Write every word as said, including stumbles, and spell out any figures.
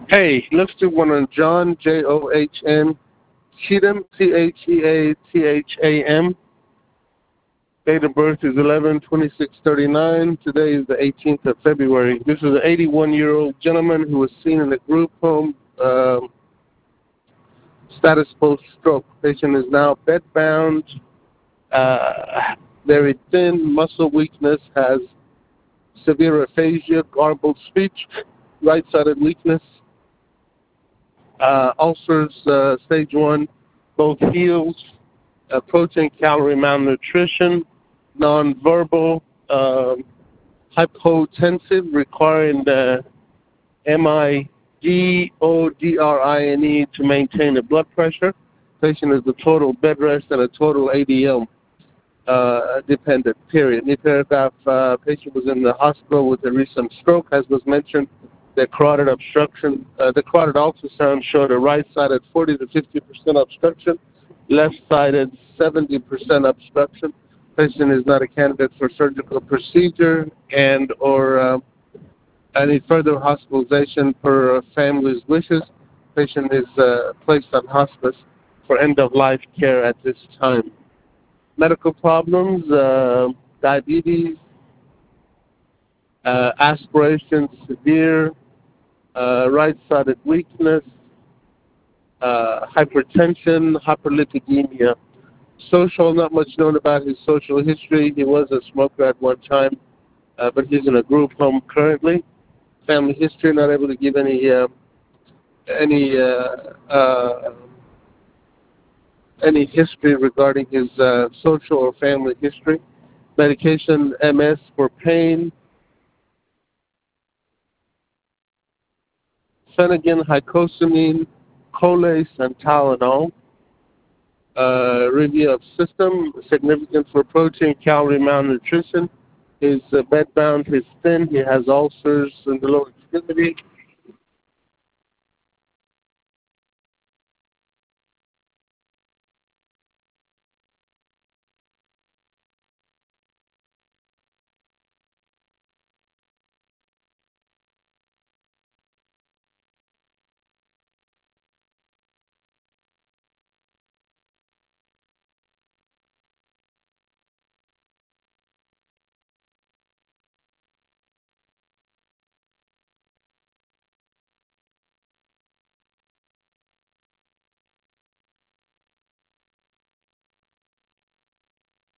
Hey, let's do one on John, J O H N, Cheatham, T H E A T H A M. Date of birth is eleven twenty-six thirty-nine. Today is the eighteenth of February. This is an eighty-one-year-old gentleman who was seen in a group home, um, status post-stroke. Patient is now bedbound, uh, very thin, muscle weakness, has severe aphasia, garbled speech, right-sided weakness, uh, ulcers, uh, stage one, both heels, uh, protein calorie malnutrition, nonverbal, um, hypotensive, requiring the M I D O D R I N E to maintain the blood pressure. Patient is a total bed rest and a total A D L uh, dependent, period. New paragraph, uh, patient was in the hospital with a recent stroke, as was mentioned. The carotid obstruction, uh, the carotid ultrasound showed a right-sided forty to fifty percent obstruction, left-sided seventy percent obstruction. Patient is not a candidate for surgical procedure and or uh, any further hospitalization per family's wishes. Patient is uh, placed on hospice for end-of-life care at this time. Medical problems, uh, diabetes, uh, aspiration, severe, uh, right-sided weakness, uh, hypertension, hyperlipidemia. Social, not much known about his social history. He was a smoker at one time, uh, but he's in a group home currently. Family history, not able to give any uh, any uh, uh, any history regarding his uh, social or family history. Medication, M S for pain, Phenergan, Hycosamine, Colace, and Tylenol. Uh, review of system, significant for protein, calorie malnutrition. He's uh, bedbound, he's thin, he has ulcers in the lower extremity,